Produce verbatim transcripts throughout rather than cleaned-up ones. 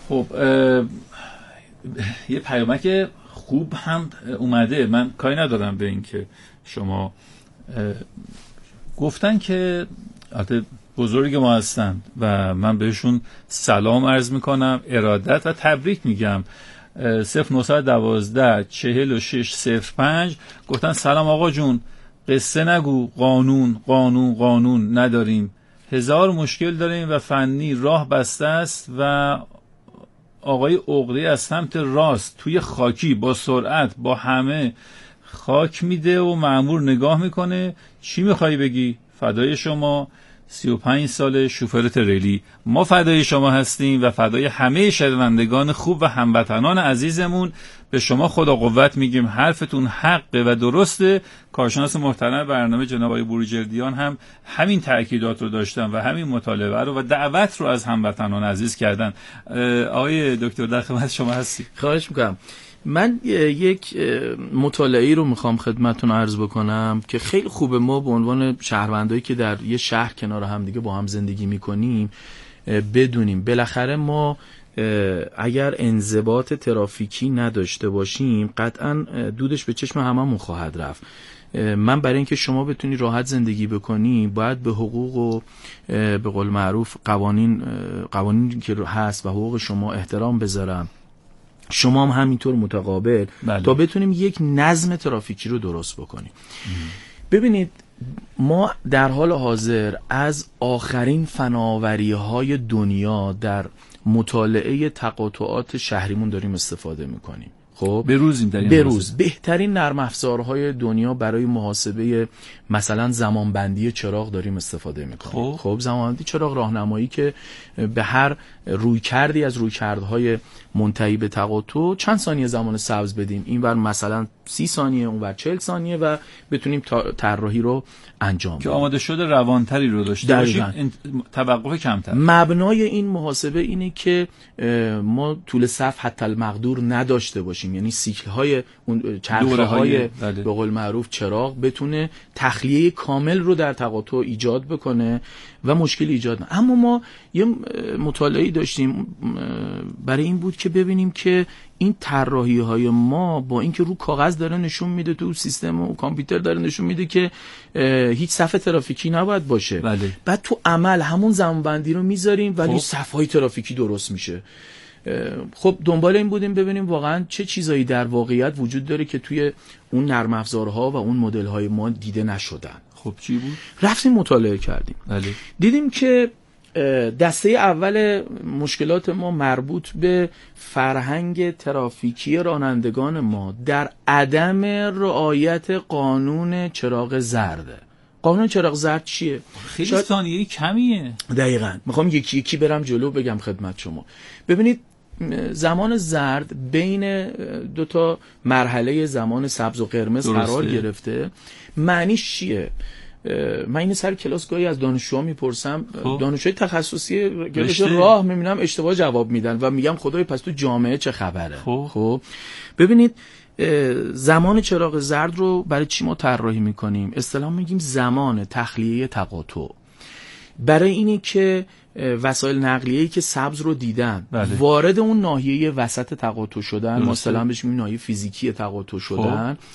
خب یه پیامک خوب هم اومده، من کاری ندارم به این که شما گفتن که البته بزرگ ما هستند و من بهشون سلام عرض میکنم، ارادت و تبریک میگم. صفر نهصد و دوازده چهل و شش صفر پنج گفتن سلام آقا جون، قصه نگو، قانون قانون قانون نداریم، هزار مشکل داریم و فنی راه بسته است و آقای عقدی از سمت راست توی خاکی با سرعت با همه خاک میده و مأمور نگاه میکنه. چی میخوای بگی؟ فدای شما، سی و پنج سال شوفر تریلی. ما فدای شما هستیم و فدای همه شنوندگان خوب و هموطنان عزیزمون. به شما خدا قوت میگیم، حرفتون حقه و درسته. کارشناس محترم برنامه جناب آقای بروجردیان هم همین تأکیدات رو داشتن و همین مطالبه رو و دعوت رو از هموطنان عزیز کردن. آقای دکتر در خدمت شما هستی. خواهش میکنم. من یک مطالعه‌ای رو میخوام خدمتتون عرض بکنم که خیلی خوبه ما به عنوان شهروندایی که در یه شهر کنار هم دیگه با هم زندگی میکنیم بدونیم بالاخره ما اگر انضباط ترافیکی نداشته باشیم قطعاً دودش به چشم هممون خواهد رفت. من برای اینکه شما بتونی راحت زندگی بکنی باید به حقوق و به قول معروف قوانین قوانینی که هست و حقوق شما احترام بذارم، شما هم همینطور متقابل، بله. تا بتونیم یک نظم ترافیکی رو درست بکنیم. ام. ببینید ما در حال حاضر از آخرین فناوری‌های دنیا در مطالعه تقاطعات شهریمون داریم استفاده میکنیم. خب بروزیم در این بروز حوزه. بهترین نرم افزارهای دنیا برای محاسبه مثلا زمانبندی چراغ داریم استفاده میکنیم. خب, خب زمانبندی چراغ راهنمایی که به هر رویکردی از رویکردهای منتهی به تقاطع چند ثانیه زمان سبز بدیم، اینور مثلا سی ثانیه اونور چهل ثانیه و بتونیم طراحی رو انجام بدیم که آماده شده روانتری رو داشته باشیم، توقف کمتر. مبنای این محاسبه اینه که ما طول صف حتی المقدور نداشته باشیم، یعنی سیکل های اون چرخه های به قول معروف چراغ بتونه تخلیه کامل رو در تقاطع ایجاد بکنه و مشکل ایجاد نه. اما ما یه مطالعه‌ای داشتیم برای این بود که ببینیم که این طراحی های ما با اینکه رو کاغذ داره نشون میده، تو سیستم و کامپیوتر داره نشون میده که هیچ صف ترافیکی نباید باشه، بله. بعد تو عمل همون زمانبندی رو میذاریم ولی صف‌های ترافیکی درست میشه. خب دنبال این بودیم ببینیم واقعا چه چیزایی در واقعیت وجود داره که توی اون نرم افزارها و اون مدل های ما دیده نشدن. خب چی بود؟ رفتیم مطالعه کردیم، بله. دیدیم که دسته اول مشکلات ما مربوط به فرهنگ ترافیکی رانندگان ما در عدم رعایت قانون چراغ زرده. قانون چراغ زرد چیه؟ خیلی شاید... ثانیه‌ای کمیه. دقیقاً. میخوام یکی یکی برم جلو بگم خدمت شما. ببینید زمان زرد بین دو تا مرحله زمان سبز و قرمز درسته. قرار گرفته. معنیش چیه؟ من این سر کلاس گاهی از دانشجوها میپرسم، دانشجوی تخصصی کلاس راه میبینم اشتباه جواب میدن و میگم خدای پس تو جامعه چه خبره. خب, خب. ببینید زمان چراغ زرد رو برای چی ما طراحی میکنیم؟ اصطلاحاً میگیم زمان تخلیه تقاطع. برای اینی که وسایل نقلیه‌ای که سبز رو دیدن بله. وارد اون ناحیه وسط تقاطع شدن، ما اصطلاحاً بهش میگیم ناحیه فیزیکی تقاطع شدن، خب.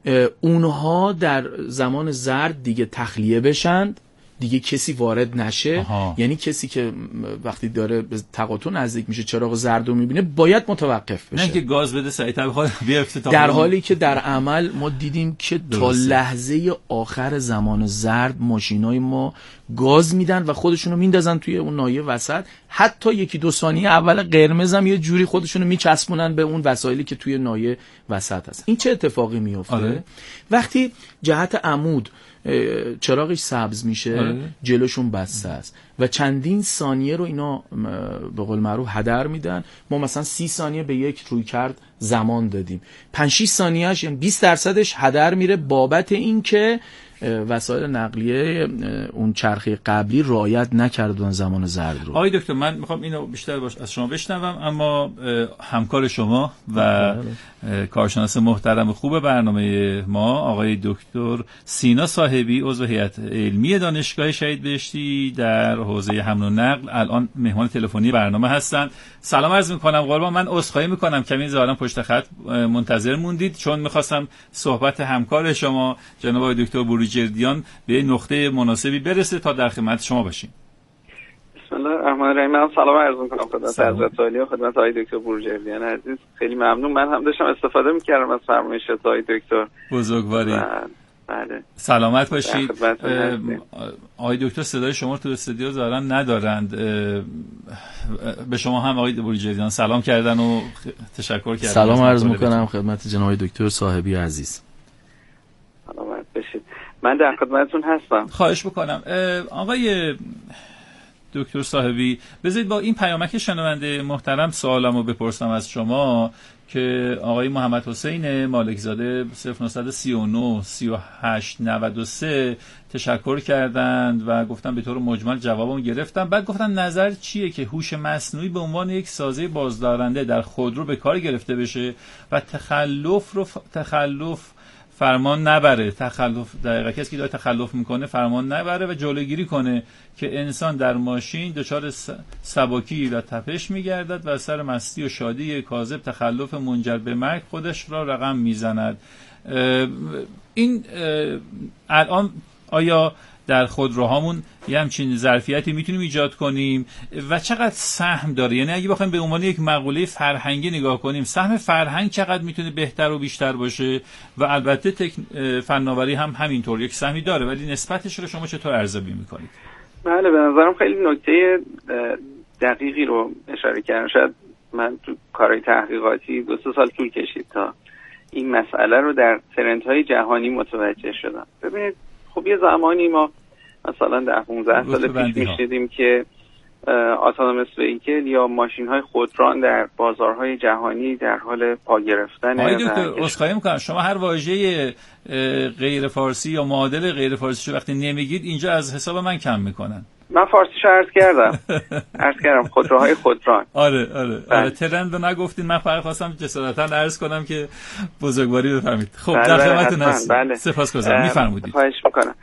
اونها در زمان زرد دیگه تخلیه بشند، دیگه کسی وارد نشه. آها. یعنی کسی که وقتی داره به تقاطع نزدیک میشه چراغ زرد رو میبینه باید متوقف بشه، نه که گاز بده سریعتر بخواد بیفته. در حالی که در عمل ما دیدیم که تا لحظه آخر زمان زرد ماشینای ما گاز میدن و خودشونو میندازن توی اون ناحیه وسط، حتی یکی دو ثانیه اول قرمز هم یه جوری خودشونو میچسبونن به اون وسایلی که توی ناحیه وسط هست. این چه اتفاقی میفته؟ آره. وقتی جهت عمود چراغش سبز میشه، آره. جلوشون بسته است و چندین ثانیه رو اینا به قول معروف هدر میدن. ما مثلا سی ثانیه به یک روی کرد زمان دادیم، پنج شش ثانیهش یعنی بیست درصدش هدر میره بابت این که وسایل نقلیه اون چرخه قبلی رعایت نکردن زمان زرد رو. آقای دکتر من میخوام اینو بیشتر باش از شما بشنوم، اما همکار شما و کارشناس محترم خوب برنامه ما آقای دکتر سینا صاحبی عضو هیئت علمی دانشگاه شهید بهشتی در حوزه حمل و نقل الان مهمان تلفنی برنامه هستند. سلام عرض میکنم قربان. من عذرخواهی میکنم کمی ظاهرا پشت خط منتظر موندید، چون میخواستم صحبت همکار شما جناب آقای دکتر بروجردیان به نقطه مناسبی برسه تا در خدمت شما باشیم. بسم الله الرحمن الرحیم. من سلام عرض میکنم خدمت حضرت عالی و خدمت آقای دکتر بروجردیان عزیز. خیلی ممنون. من هم داشتم استفاده میکردم از فرمایشات آقای دکتر. بزرگواری. بله. سلامت باشید. آقای دکتر صدای شما تو استودیو ظاهرا ندارند. به شما هم آقای بروجردیان سلام کردن و تشکر کردن. سلام عرض میکنم خدمت جناب دکتر صاحبی عزیز. سلامت باشید. من در خدمتتون هستم. خواهش بکنم. آقای دکتر صاحبی بذارید با این پیامک شنونده محترم سوالمو بپرسم از شما که آقای محمد حسین مالکزاده صفر نه سه نه سه هشت نه سه تشکر کردند و گفتن به طور مجمل جوابم گرفتم. بعد گفتن نظر چیه که هوش مصنوعی به عنوان یک سازه بازدارنده در خودرو به کار گرفته بشه و تخلف رو تخلف فرمان نبره، تخلف دقیقاً کسی که داره تخلف میکنه فرمان نبره و جلوگیری کنه که انسان در ماشین دچار سبکی و تپش میگردد و سر مستی و شادی کاذب تخلف منجر به مرگ خودش را رقم میزند. این الان آیا در خودروهامون یه همچین ظرفیتی میتونیم ایجاد کنیم و چقدر سهم داره؟ یعنی اگه بخوایم به عنوان یک مقوله فرهنگی نگاه کنیم، سهم فرهنگ چقدر میتونه بهتر و بیشتر باشه؟ و البته تک... فناوری هم همینطور یک سهمی داره، ولی نسبتش رو شما چطور ارزیابی میکنید؟ بله، به نظرم خیلی نکته دقیقی رو اشاره کردن. شاید من تو کارهای تحقیقاتی دو سه سال طول کشید تا این مسئله رو در ترندهای جهانی متوجه شدم. ببینید خب یه زمانی ما مثلا در پانزده سال پیش میشنیدیم که اتونومس وهیکل یا ماشین‌های خودران در بازارهای جهانی در حال پا گرفتن. آقای دکتر عذرخواهی می‌کنم شما هر واژه غیر فارسی یا معادل غیر فارسی شو وقتی نمیگید اینجا از حساب من کم میکنن. من فارسیشو عرض کردم. عرض کردم خودروهای خودران. آره آره آره ترند رو نگفتین، من فقط خواستم جسارتا عرض کنم که بزرگواری بفهمید. خب در خدمتتون هستم. بله. سپاسگزارم. میفرمایید. خواهش می‌کنم.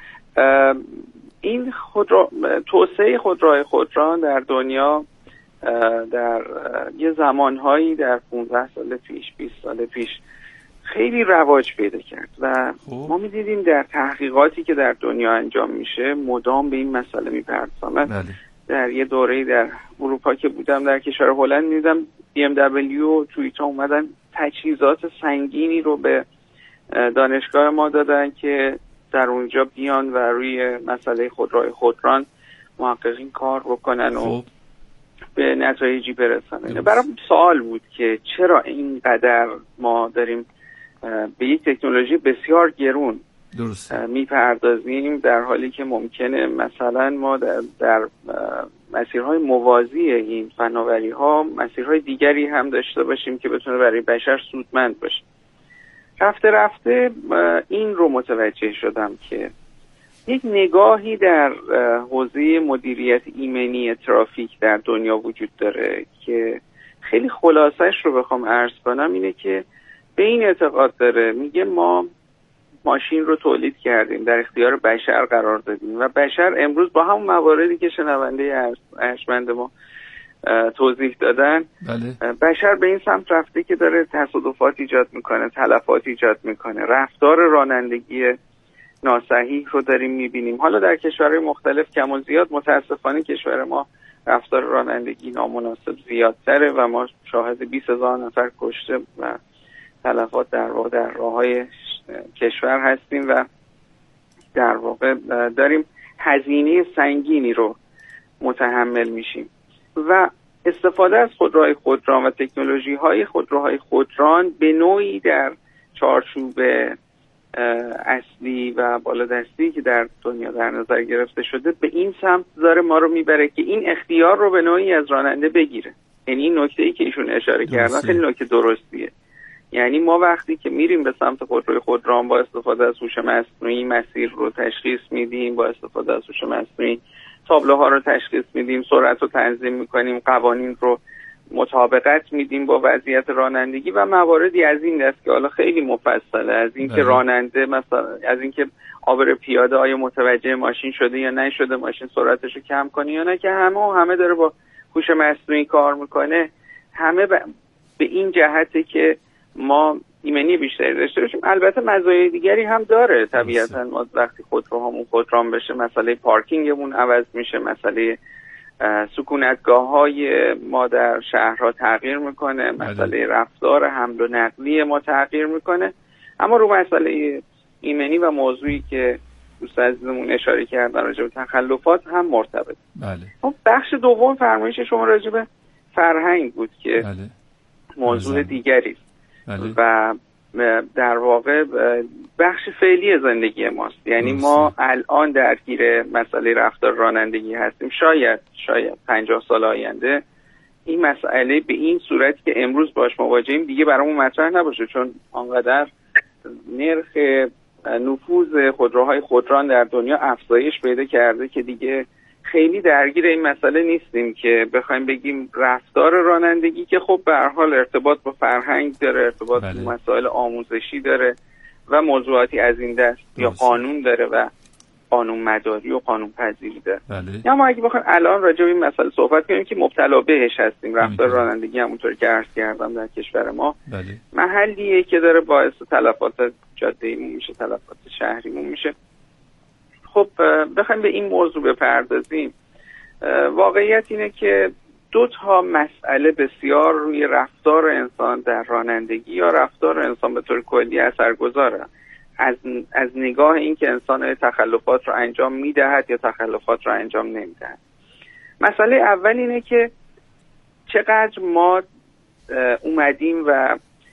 این خودرو توسعه خودروهای خودران در دنیا در یه زمانهایی در پانزده سال پیش بیست سال پیش خیلی رواج پیدا کرد و ما می‌دیدیم در تحقیقاتی که در دنیا انجام میشه مدام به این مسئله می‌پردازن. در یه دوره‌ای در اروپا که بودم در کشور هلند می‌دیدم بی ام دبلیو و تویوتا اومدن تجهیزات سنگینی رو به دانشگاه ما دادن که در اونجا بیان و روی مسئله خودروهای خودران محققین کار بکنن و خوب. به نتایجی برسن. برام سوال بود که چرا اینقدر ما داریم به یک تکنولوژی بسیار گرون میپردازیم در حالی که ممکنه مثلا ما در, در مسیرهای موازی این فناوری ها مسیرهای دیگری هم داشته باشیم که بتونه برای بشر سودمند باشه. رفته رفته این رو متوجه شدم که یک نگاهی در حوزه مدیریت ایمنی ترافیک در دنیا وجود داره که خیلی خلاصش رو بخوام عرض کنم اینه که به این اعتقاد داره، میگه ما ماشین رو تولید کردیم، در اختیار بشر قرار دادیم و بشر امروز با همون مواردی که شنونده ارجمند ما توضیح دادن بله. بشر به این سمت رفته که داره تصادفات ایجاد میکنه، تلفات ایجاد میکنه، رفتار رانندگی ناصحیح رو داریم میبینیم. حالا در کشورهای مختلف کم و زیاد، متاسفانه کشور ما رفتار رانندگی نامناسب زیادتره و ما شاهد بیست هزار نفر کشته و تلفات در واقع در راههای کشور هستیم و در واقع داریم هزینه سنگینی رو متحمل میشیم و استفاده از خودروهای خودران و تکنولوژی های خودروهای خودران به نوعی در چارچوب اصلی و بالادستی که در دنیا در نظر گرفته شده به این سمت داره ما رو میبره که این اختیار رو به نوعی از راننده بگیره. یعنی این نکته‌ای که ایشون اشاره کردن خیلی نکته درستیه یعنی ما وقتی که میریم به سمت خودروی خودران با استفاده از هوش مصنوعی مسیر رو تشخیص میدیم، با استفاده از هوش مصنوعی تابلوها رو تشخیص میدیم، سرعت رو تنظیم میکنیم، قوانین رو مطابقت میدیم با وضعیت رانندگی و مواردی از این دست که حالا خیلی مفصله، از اینکه راننده مثلا از اینکه عابر پیاده آیا متوجه ماشین شده یا نشده، ماشین سرعتش رو کم کنه یا نه، که همه و همه داره با هوش مصنوعی کار میکنه. همه ب... به این جهته که ما ایمنی بیشتری داشته باشیم. البته مزایای دیگری هم داره طبیعتا. ما وقتی خودروهامون خودران بشه مسئله پارکینگمون عوض میشه، مسئله سکونتگاه های ما در شهرها تغییر میکنه، مسئله رفتار حمل و نقلی ما تغییر میکنه. اما رو مسئله ایمنی و موضوعی که دوست عزیزمون اشاره کردن راجع به تخلفات هم مرتبط. بله. بخش دوم فرمایش شما راجع به فرهنگ بود که بله. موضوع بله. دیگری بله. و در واقع بخش فعلی زندگی ماست. یعنی درسته. ما الان درگیر مسئله رفتار رانندگی هستیم. شاید شاید پنجاه سال آینده این مسئله به این صورتی که امروز باش مواجهیم دیگه برامون مطرح نباشه، چون آنقدر نرخ نفوذ خودروهای خودران در دنیا افزایش پیدا کرده که دیگه خیلی درگیر این مسئله نیستیم که بخوایم بگیم رفتار رانندگی، که خب به هر حال ارتباط با فرهنگ داره، ارتباط بله. با مسائل آموزشی داره و موضوعاتی از این دست، یا قانون داره و قانون مداری و قانون پذیری داره. بله. اما اگه بخوایم الان راجع به این مسئله صحبت کنیم که مبتلا بهش هستیم، رفتار رانندگی همونطور که عرض کردم در کشور ما بله. محلیه که داره باعث تلفات جاده‌ایمون میشه، تلفات شهریمون میشه. خب بخوایم به این موضوع بپردازیم، واقعیت اینه که دو تا مسئله بسیار روی رفتار انسان در رانندگی یا رفتار انسان به طور کلی اثرگذاره، از از نگاه این که انسان تخلفات رو انجام میدهد یا تخلفات رو انجام نمیدهد. مسئله اول اینه که چقدر ما اومدیم و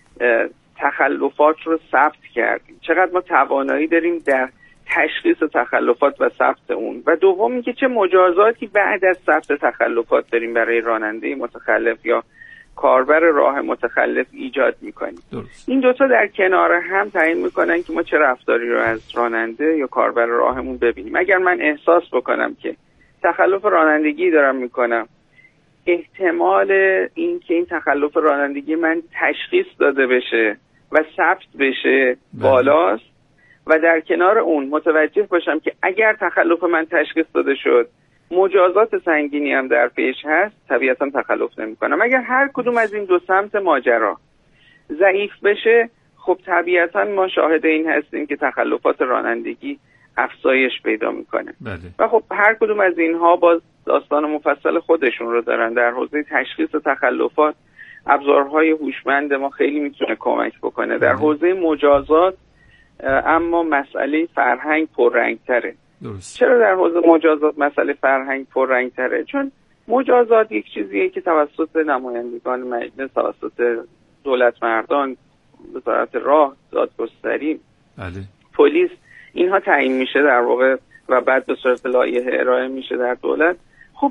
تخلفات رو ثبت کردیم، چقدر ما توانایی داریم در تشخیص تخلفات و ثبت اون، و دوم اینکه چه مجازاتی بعد از ثبت تخلفات داریم برای راننده متخلف یا کاربر راه متخلف ایجاد میکنیم. درست. این دوتا در کنار هم تعیین میکنن که ما چه رفتاری رو از راننده یا کاربر راهمون ببینیم. اگر من احساس بکنم که تخلف رانندگی دارم میکنم، احتمال این که این تخلف رانندگی من تشخیص داده بشه و ثبت بشه بالاست، و در کنار اون متوجه باشم که اگر تخلف من تشخیص داده شد مجازات سنگینی هم در پیش هست، طبیعتا تخلف نمی کنم. اگر هر کدوم از این دو سمت ماجرا ضعیف بشه، خب طبیعتا ما شاهد این هستیم که تخلفات رانندگی افزایش پیدا میکنه. بله. و خب هر کدوم از اینها باز داستان مفصل خودشون رو دارن. در حوزه تشخیص تخلفات ابزارهای هوشمند ما خیلی میتونه کمک بکنه. در حوزه مجازات اما مسئله فرهنگ پررنگ‌تره. درست. چرا در حوزه مجازات مسئله فرهنگ پررنگ‌تره؟ چون مجازات یک چیزیه که توسط نمایندگان مجلس، توسط دولت مردان، وزارت راه، دادگستری، بله. پلیس، اینها تعیین میشه در واقع و بعد به صورت لایحه ارائه میشه در دولت. خب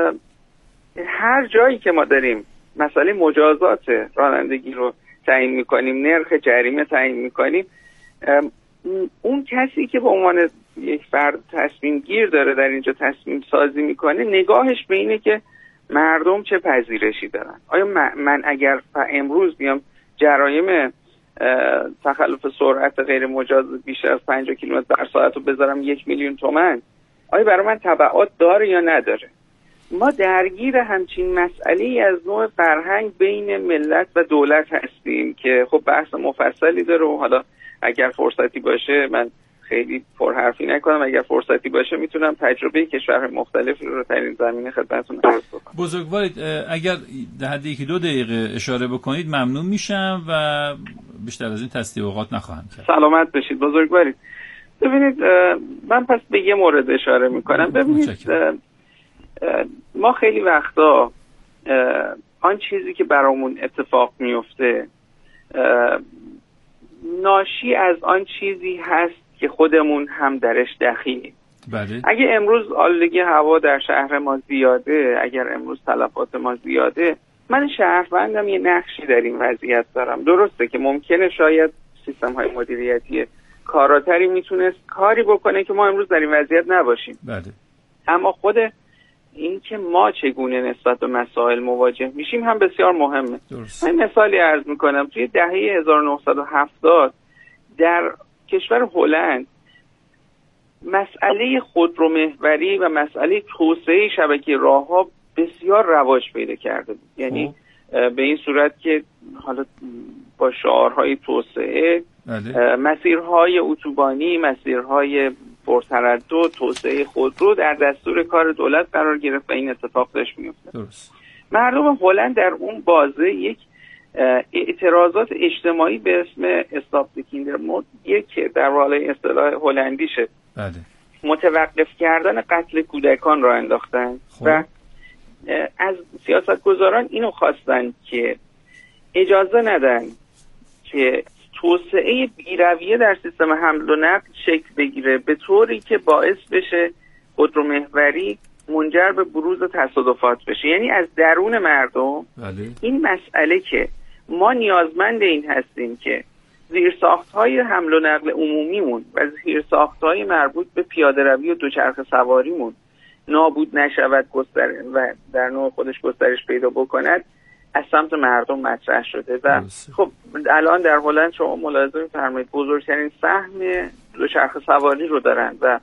هر جایی که ما داریم مسئله مجازات رانندگی رو تعیین میکنیم، نرخ جریمه تعیین میکنیم، اون کسی که به عنوان یک فرد تصمیم گیر داره در اینجا تصمیم سازی میکنه، نگاهش به اینه که مردم چه پذیرشی دارن. آیا من اگر امروز بیام جرایم تخلف سرعت غیر مجاز بیشتر از پنجاه کیلومتر بر ساعت رو بذارم یک میلیون تومان، آیا برای من تبعات داره یا نداره؟ ما درگیر همچین مسئله‌ای از نوع فرهنگ بین ملت و دولت هستیم که خب بحث مفصلی داره و حالا اگر فرصتی باشه من خیلی پرحرفی نکنم، اگر فرصتی باشه میتونم تجربه کشورهای مختلف رو در این زمینه خدمتتون عرض بکنم. بزرگوارید اگر در حد یکی دو دقیقه اشاره بکنید ممنون میشم و بیشتر از این تستیقات نخواهم کرد. سلامت باشید بزرگوارید. ببینید من پس به یه مورد اشاره میکنم. ببینید ما خیلی وقتا آن چیزی که برامون اتفاق میفته ناشی از آن چیزی هست که خودمون هم درش دخیلیم. بله. اگه امروز آلودگی هوا در شهر ما زیاده، اگر امروز تلفات ما زیاده، من شهروندم یه نقشی در این وضعیت دارم. درسته که ممکنه شاید سیستم های مدیریتی کاراتری میتونست کاری بکنه که ما امروز در این وضعیت نباشیم. بله. اما خود این که ما چگونه نسبت به مسائل مواجه میشیم هم بسیار مهمه. درست. من مثالی عرض میکنم. توی دهه هزار و نهصد و هفتاد در کشور هلند مسئله خودرومحوری و مسئله توسعه شبکه راه‌ها بسیار رواج پیدا کرده بود. یعنی به این صورت که حالا با شعارهای توسعه، بله. مسیرهای اتوبانی، مسیرهای پرتردد، توسعه خودرو در دستور کار دولت قرار گرفت و این اتفاق داشت می‌افتاد. درست. مردم هلند در اون بازه یک اعتراضات اجتماعی به اسم استاپ د کیندرمورد، یک در واقع اصطلاح هلندیشه، بله. متوقف کردن قتل کودکان را انداختن. خب. و از سیاستگزاران اینو خواستن که اجازه ندن که توسعه بی‌رویه در سیستم حمل و نقل شکل بگیره به طوری که باعث بشه خودرومحوری منجر به بروز تصادفات بشه. یعنی از درون مردم بله. این مسئله که ما نیازمند این هستیم که زیرساخت‌های حمل و نقل عمومیمون و زیرساخت‌های مربوط به پیاده‌روی و دوچرخه سواریمون نابود نشود گستر و در نوع خودش گسترش پیدا بکند از سمت مردم مطرح شده. و خب الان در هلند شما ملاحظه می‌فرمایید بزرگترین سهم دوچرخه سواری رو دارن و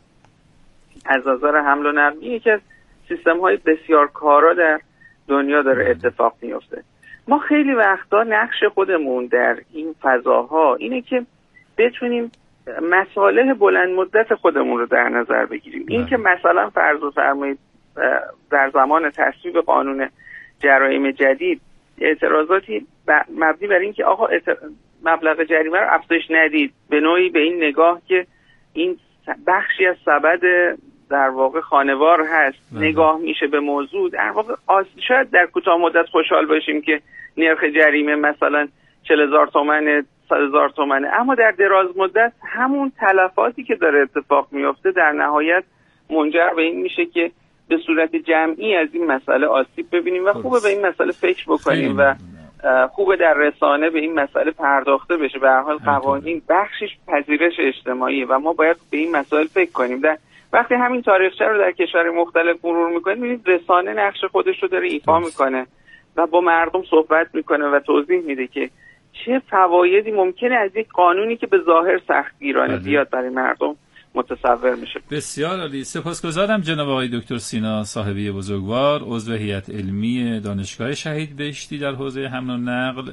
از نظر حمل و نقل یکی از سیستم‌های بسیار کارا در دنیا داره اتفاق میفته. ما خیلی وقتا نقش خودمون در این فضاها اینه که بتونیم مصالح بلند مدت خودمون رو در نظر بگیریم. این که مثلا فرض فرمایید در زمان تصویب قانون جرایم جدید اعتراضاتی مبنی بر این که آقا مبلغ جریمه رو افزایش ندید، به نوعی به این نگاه که این بخشی از سبد در واقع خانوار هست مهم. نگاه میشه به موضوع. در واقع شاید در کوتاه مدت خوشحال باشیم که نرخ جریمه مثلا چهل هزار تومان، صد هزار تومنه، اما در دراز مدت همون تلفاتی که داره اتفاق میفته در نهایت منجر به این میشه که به صورت جمعی از این مسئله آسیب ببینیم و خوبه به این مسئله فکر بکنیم و خوبه در رسانه به این مسئله پرداخته بشه. به هر حال قوانین بخشش پذیرش اجتماعی و ما باید به این مسائل فکر کنیم. در وقتی همین تاریخچه رو در کشور مختلف مرور میکنیم میبینید رسانه نقش خودش رو داره ایفا میکنه و با مردم صحبت میکنه و توضیح میده که چه فوایدی ممکنه از یک قانونی که به ظاهر سختگیرانه بیاد برای مردم متصور میشه. بسیار عالی. سپاسگزارم جناب آقای دکتر سینا صاحبی بزرگوار، عضو هیئت علمی دانشگاه شهید بهشتی در حوزه حمل و نقل،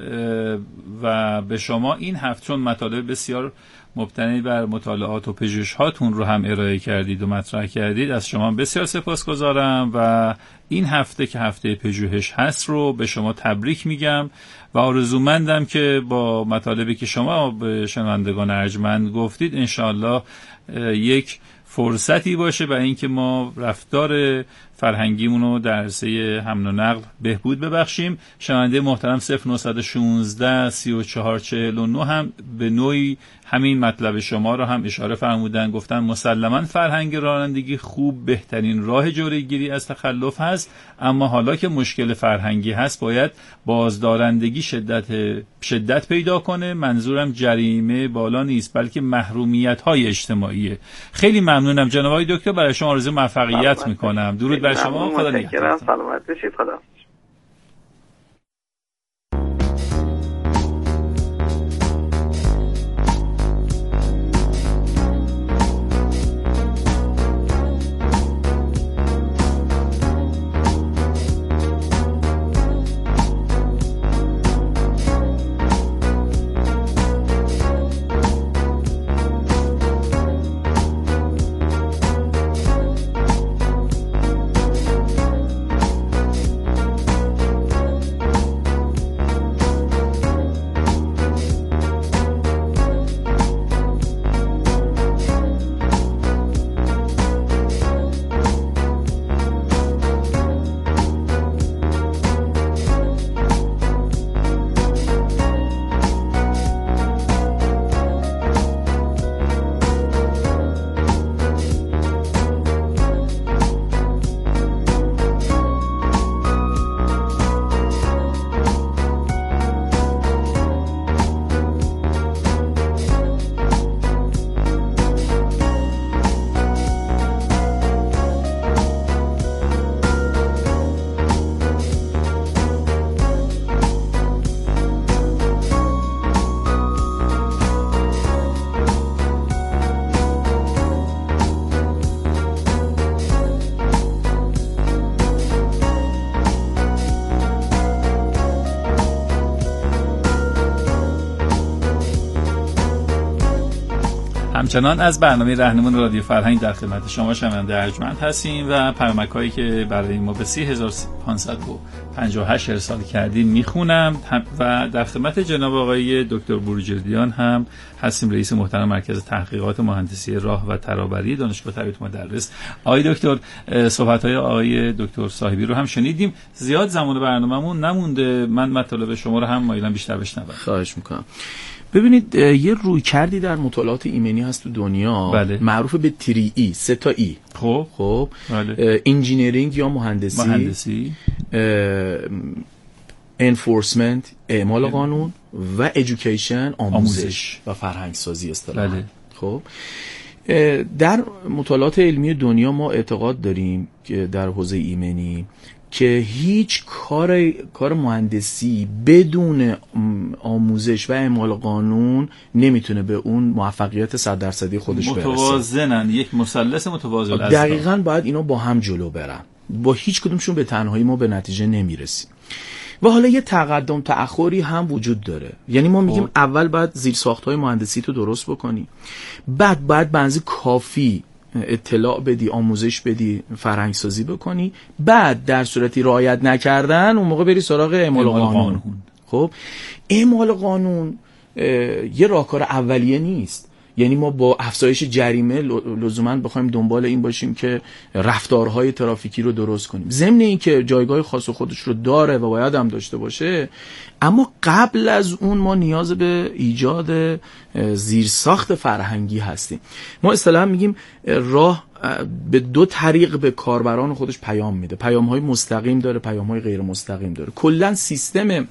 و به شما این هفته چون مطالب بسیار مبتنی بر مطالعات و پژوهش‌هاتون رو هم ارائه کردید و مطرح کردید، از شما بسیار سپاسگزارم و این هفته که هفته پژوهش هست رو به شما تبریک میگم و آرزومندم که با مطالبی که شما به شنوندگان ارجمند گفتید انشاءالله یک فرصتی باشه برای اینکه ما رفتار فرهنگیمون رو در عرصه حمل و نقل بهبود ببخشیم. شنونده محترم صفر نه یک شش سی و چهار چهل و نه هم به نوعی همین مطلب شما رو هم اشاره فرمودن، گفتن مسلماً فرهنگ رانندگی خوب بهترین راه جلوگیری از تخلف هست، اما حالا که مشکل فرهنگی هست باید بازدارندگی شدت شدت پیدا کنه. منظورم جریمه بالا نیست بلکه محرومیت های اجتماعیه. خیلی ممنونم جناب آقای دکتر، برای شما آرزوی موفقیت میکنم. درود بر شما. خدا نگهدار. سلامت باشید. خدا همچنان از برنامه راهنمای رادیو فرهنگ در خدمت شما شنونده ارجمند هستیم و پیامک‌هایی که برای ما به سی هزار و پانصد و پنجاه و هشت ارسال کردیم میخونم و در خدمت جناب آقای دکتر بروجردیان هم هستیم، رئیس محترم مرکز تحقیقات مهندسی راه و ترابری دانشگاه تربیت مدرس. آقای دکتر، صحبت‌های آقای دکتر صاحبی رو هم شنیدیم. زیاد زمان برنامه‌مون نمونده، من مطالب شما رو هم مایلم بیشتر بشنوم. خواهش میکنم. ببینید یه روی کردی در مطالعات ایمنی هست تو دنیا، بله. معروف به تری ای، سه تا ای. خب خب بله. انجینیرینگ یا مهندسی، مهندسی، انفورسمنت اعمال قانون و ادویکیشن آموزش, آموزش و فرهنگ سازی اصطلاحاً. بله. خب در مطالعات علمی دنیا ما اعتقاد داریم که در حوزه ایمنی که هیچ کار کار مهندسی بدون آموزش و اعمال قانون نمیتونه به اون موفقیت صد درصدی خودش برسه. متوازنن، یک مثلث متوازن. دقیقاً باید اینا با هم جلو برن. با هیچ کدومشون به تنهایی ما به نتیجه نمیرسیم. و حالا یه تقدم تأخری هم وجود داره. یعنی ما میگیم خب. اول باید زیرساخت‌های مهندسی تو درست بکنی، بعد باید بنزی کافی اطلاع بدی، آموزش بدی، فرهنگ سازی بکنی، بعد در صورتی رعایت نکردن اون موقع بری سراغ اعمال قانون. قانون. خب اعمال قانون یه راهکار اولیه نیست. یعنی ما با افزایش جریمه لزوما بخوایم دنبال این باشیم که رفتارهای ترافیکی رو درست کنیم، ضمن این که جایگاه خاص خودش رو داره و باید هم داشته باشه، اما قبل از اون ما نیاز به ایجاد زیرساخت فرهنگی هستیم. ما اصطلاحاً میگیم راه به دو طریق به کاربران خودش پیام میده، پیام‌های مستقیم داره، پیام‌های غیر مستقیم داره. کلاً سیستم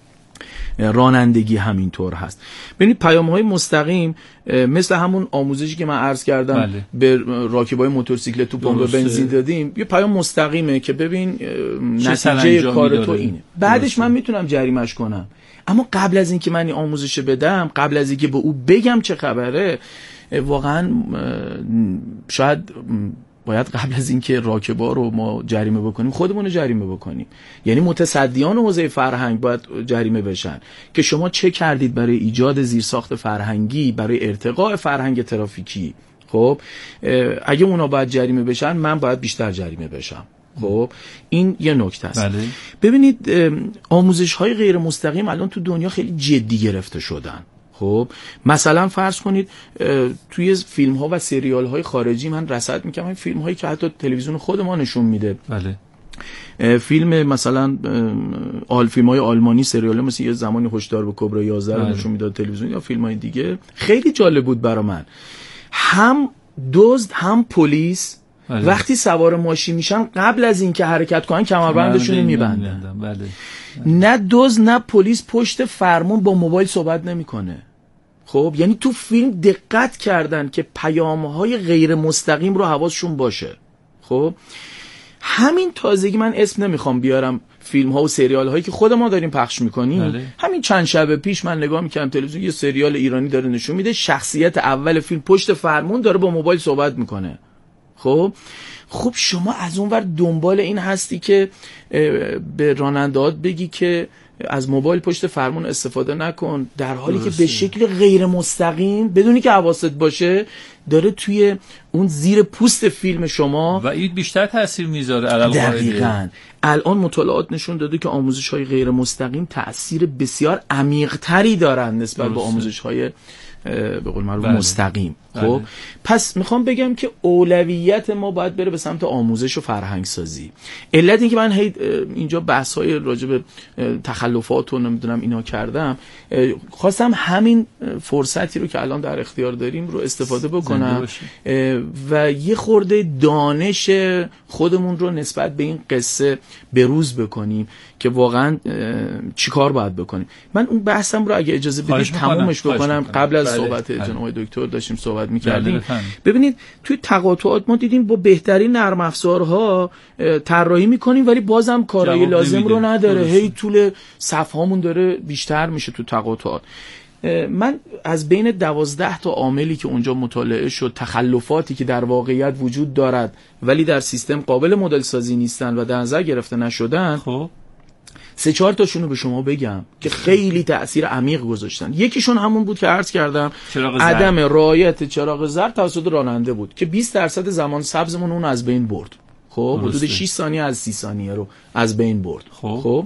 رانندگی همینطور هست. ببینید پیام‌های مستقیم مثل همون آموزشی که من عرض کردم بله. به راکبای موتورسیکلت تو پمپ بنزین دادیم، یه پیام مستقیمه که ببین نتیجه کار تو اینه. بعدش درسته. من میتونم جریمش کنم، اما قبل از اینکه من این آموزش بدم، قبل از اینکه به او بگم چه خبره، واقعا شاید باید قبل از اینکه راکبا رو ما جریمه بکنیم خودمون رو جریمه بکنیم. یعنی متصدیان حوزه فرهنگ باید جریمه بشن که شما چه کردید برای ایجاد زیرساخت فرهنگی، برای ارتقاء فرهنگ ترافیکی. خب اگه اونا باید جریمه بشن، من باید بیشتر جریمه بشم. خب این یه نکته است. بله. ببینید آموزش های غیر مستقیم الان تو دنیا خیلی جدی گرفته شدن. خب مثلا فرض کنید توی فیلم ها و سریال های خارجی من رصد میکنم، این فیلم هایی که حتی تلویزیون خود ما نشون میده. بله. فیلم مثلا آل فیلم های آلمانی، سریال مثل یه زمانی هشدار به کبرا یازده رو نشون میداد تلویزیون، یا فیلم های دیگه خیلی جالب بود برای من. هم دزد هم پلیس بله. وقتی سوار ماشین میشن قبل از اینکه حرکت کنن کمربندشون رو میبندن. بله. بله. نه دزد نه پلیس پشت فرمون با موبایل صحبت نمیکنه. خب یعنی تو فیلم دقت کردن که پیام‌های غیر مستقیم رو حواسشون باشه. خب همین تازگی من اسم نمیخوام بیارم فیلم ها و سریال هایی که خود ما داریم پخش میکنیم. بله. همین چند شب پیش من نگاه میکردم تلویزیون، یه سریال ایرانی داره نشون میده، شخصیت اول فیلم پشت فرمون داره با موبایل صحبت میکنه. خب خب شما از اون ور دنبال این هستی که به راننده‌هات بگی که از موبایل پشت فرمون استفاده نکن، در حالی درسته. که به شکل غیر مستقیم بدونی که حواست باشه داره توی اون زیر پوست فیلم شما و این بیشتر تاثیر میذاره. دقیقاً الان مطالعات نشون داده که آموزش‌های غیر مستقیم تاثیر بسیار عمیق‌تری دارن نسبت به آموزش‌های به قول معروف بله. مستقیم. خب بله. پس میخوام بگم که اولویت ما باید بره به سمت آموزش و فرهنگ سازی. علت این که من هی اینجا بحث‌های راجع به تخلفات و نمیدونم اینا کردم، خواستم همین فرصتی رو که الان در اختیار داریم رو استفاده بکنم و یه خورده دانش خودمون رو نسبت به این قصه بروز بکنیم که واقعا چیکار باید بکنیم. من اون بحثم رو اگه اجازه بدید تمومش بکنم. قبل از صحبت جناب دکتر داشتیم صحبت می‌کردیم. ببینید توی تقاطعات ما دیدیم با بهترین نرم افزارها طراحی می‌کنیم ولی بازم کارهای لازم نمیده. رو نداره. هی طول صفحه‌مون داره بیشتر میشه تو تقاطعات. من از بین دوازده تا عاملی که اونجا مطالعه شد، تخلفاتی که در واقعیت وجود دارد ولی در سیستم قابل مدل سازی نیستن و در نظر گرفته نشدن، خب سه چهار تاشون رو به شما بگم که خیلی تأثیر عمیق گذاشتن. یکیشون همون بود که عرض کردم، عدم رعایت چراغ زرد توسط راننده بود که بیست درصد زمان سبزمون اون از بین برد. خب حدود شش ثانیه از سی ثانیه رو از بین برد. خب, خب.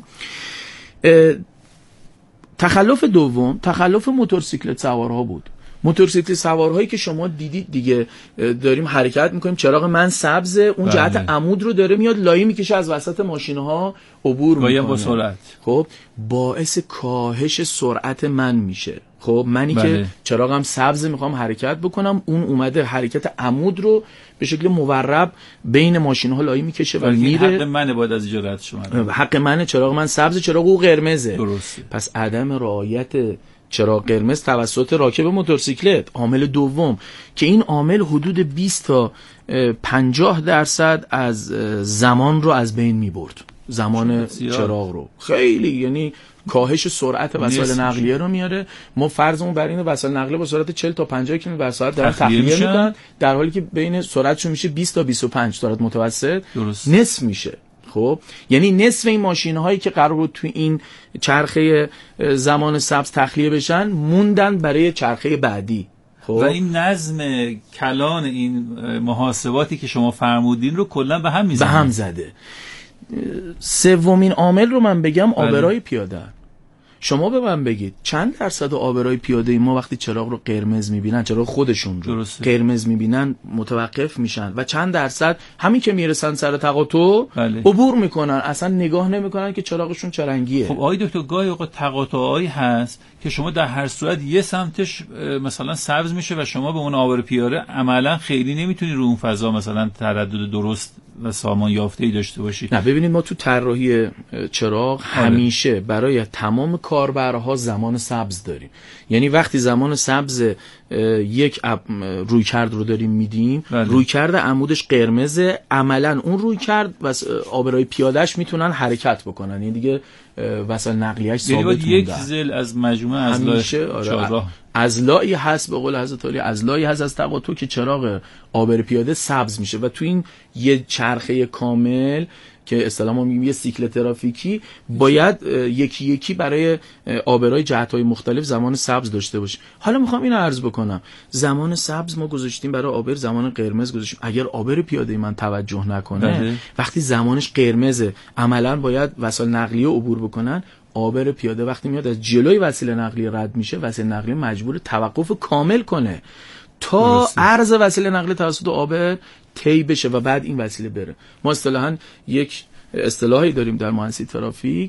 تخلف دوم تخلف موتورسیکلت سوارها بود. موتورسیکلت سوارهایی که شما دیدید دیگه، داریم حرکت میکنیم، چراغ من سبز، اون بله. جهت عمود رو داره میاد لایه میکشه، از وسط ماشین‌ها عبور میکنه با سرعت. خب باعث کاهش سرعت من میشه. خب منی بله. که چراغم سبز میخوام حرکت بکنم، اون اومده حرکت عمود رو به شکل مورب بین ماشین‌ها لایه میکشه و میره. حق منه، باید از اینجا رد شم. حق منه، چراغ من سبز، چراغ او قرمزه. درسته. پس عدم رعایت چراغ قرمز توسط راکب موتورسیکلت. عامل دوم که این عامل حدود بیست تا پنجاه درصد از زمان رو از بین میبرد، زمان چراغ رو خیلی، یعنی کاهش سرعت وسایل نقلیه رو میاره. ما فرضمون بر اینه وسایل نقلیه با سرعت چهل تا پنجاه کیلومتر بر ساعت دارن تخلیه میکنن، در حالی که بین سرعتشون میشه بیست تا بیست و پنج سرعت متوسط. درست. نصف میشه. خب یعنی نصف این ماشین هایی که قرار بود تو این چرخه زمان سبز تخلیه بشن موندن برای چرخه بعدی. خب و این نظم کلان این محاسباتی که شما فرمودین رو کلا به هم میزنه، به هم زده. سومین عامل رو من بگم، آبرای پیاده. شما به من بگید چند درصد آبرای پیاده ما وقتی چراغ رو قرمز میبینن، چراغ خودشون رو درسته. قرمز میبینن متوقف میشن و چند درصد همین که میرسن سر تقاطع بله. عبور میکنن، اصلا نگاه نمیکنن که چراغشون چه رنگیه. خب آقای دکتر گاهی اوقات تقاطعایی هست که شما در هر صورت یه سمتش مثلا سبز میشه و شما به اون آبر پیاده عملا خیلی نمیتونی رو اون فضا مثلا تردد درست و سامان یافته‌ای داشته باشید. نه ببینید، ما تو طراحی چراغ همیشه برای تمام کاربرها زمان سبز داریم. یعنی وقتی زمان سبز یک رویکرد رو داریم میدیم، رویکرد عمودش قرمزه، عملا اون رویکرد و آبرای پیادهش میتونن حرکت بکنن، یعنی دیگه وسایل نقلیه‌اش ثابت مونده. یک ذیل از مجموعه اضلاع چهارراه اضلاعی هست، به قول حضرت علی اضلاعی هست از تقاطع که چراغ آبر پیاده سبز میشه و تو این یه چرخه کامل که اصطلاحاً ما میگیم یه سیکل ترافیکی، باید یکی یکی برای آبرهای جهت‌های مختلف زمان سبز داشته باشه. حالا میخوام اینو عرض بکنم، زمان سبز ما گذاشتیم برای آبر، زمان قرمز گذاشتیم. اگر آبر پیاده من توجه نکنه بله. وقتی زمانش قرمزه عملاً باید وسایل نقلیه عبور بکنن، آبر پیاده وقتی میاد از جلوی وسیله نقلیه رد میشه، وسیله نقلیه مجبور توقف کامل کنه تا درسته. عرض وسیله نقلیه توسط آبر طی بشه و بعد این وسیله بره. ما اصطلاحاً یک اصطلاحی داریم در مهندسی ترافیک،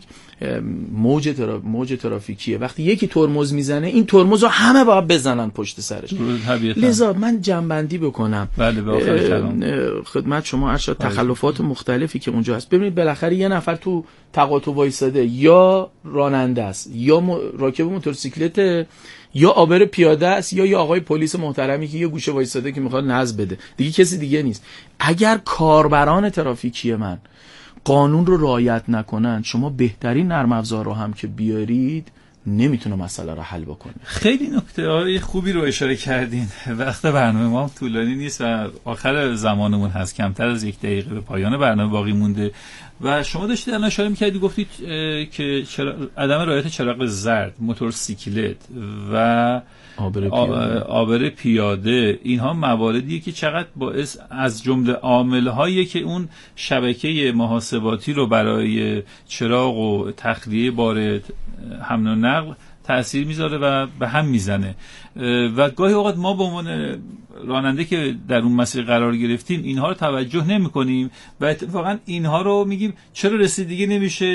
موج ترا... موج ترافیکیه. وقتی یکی ترمز میزنه، این ترمز رو همه باید بزنن پشت سرش. لذا من جنبندی بکنم بله به آخر کلام خدمت شما ارشاد تخلفات مختلفی که اونجا هست. ببینید بالاخره یه نفر تو تقاطع وایساده، یا راننده است، یا م... راکب موتورسیکلت، یا آبر پیاده است، یا یا آقای پلیس محترمی که یه گوشه وایساده که میخواد نظم بده، دیگه کسی دیگه نیست. اگر کاربران ترافیکی من قانون رو رعایت نکنن، شما بهترین نرم افزار رو هم که بیارید نمیتونه مسئله رو حل بکنه. خیلی نکته های خوبی رو اشاره کردین. وقت برنامه ما طولانی نیست و آخر زمانمون هست، کمتر از یک دقیقه به پایان برنامه باقی مونده و شما داشتید الان اشاره می‌کردید، گفتید که چرا... عدم رعایت چراغ زرد، موتورسیکلت و آبر پیاده. آبر پیاده، اینها مواردیه که چقدر باعث از جمله عامل‌هایی که اون شبکه محاسباتی رو برای چراغ و تخلیه بار حمل و نقل تأثیر میذاره و به هم میزنه و گاهی اوقات ما به عنوان راننده که در اون مسیر قرار گرفتیم اینها رو توجه نمی کنیم و اتفاقا اینها رو میگیم چرا رسیدگی نمیشه،